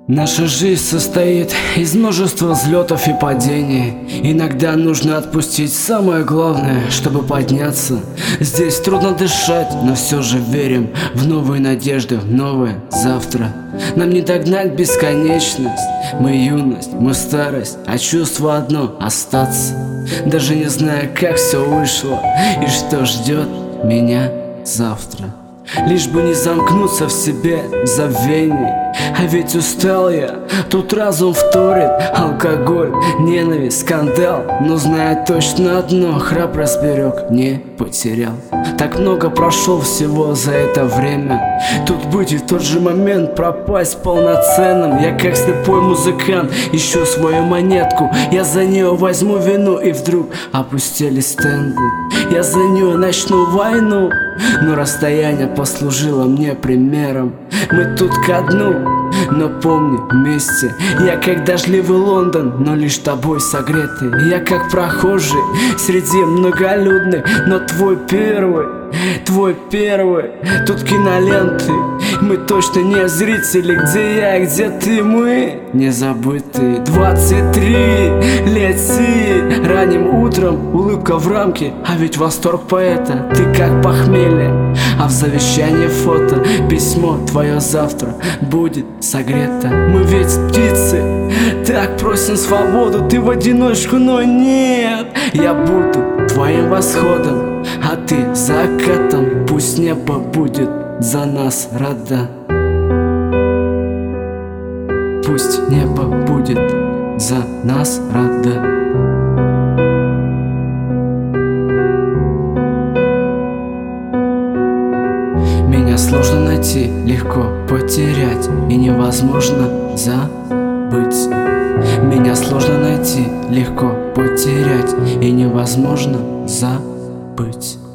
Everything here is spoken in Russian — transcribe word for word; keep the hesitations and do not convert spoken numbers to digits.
Наша жизнь состоит из множества взлетов и падений. Иногда нужно отпустить самое главное, чтобы подняться. Здесь трудно дышать, но все же верим в новые надежды, в новое завтра. Нам не догнать бесконечность. Мы юность, мы старость, а чувство одно — остаться. Даже не зная, как все вышло и что ждет меня завтра. Лишь бы не замкнуться в себе забвений. А ведь устал я, тут разум вторит. Алкоголь, ненависть, скандал. Но зная точно одно, храбрость берег не потерял. Так много прошел всего за это время. Тут быть и в тот же момент пропасть полноценным. Я как слепой музыкант ищу свою монетку. Я за нее возьму вину, и вдруг опустили стенды. Я за нее начну войну, но расстояние послужило мне примером. Мы тут ко дну, но помни вместе. Я как дождливый Лондон, но лишь тобой согретый. Я как прохожий среди многолюдных, но твой первый, твой первый. Тут киноленты, мы точно не зрители. Где я, где ты, мы не забытые. Двадцать три летит ранним утром, улыбка в рамке, а ведь восторг поэта. Ты как похмелье, а в завещании фото. Письмо твое завтра будет согрето. Мы ведь птицы, так просим свободу. Ты в одиночку, но нет. Я буду твоим восходом, а ты закатом. Пусть небо будет за нас рада. Пусть небо будет за нас рада. Меня сложно найти, легко потерять, и невозможно забыть. Меня сложно найти, легко потерять, и невозможно забыть.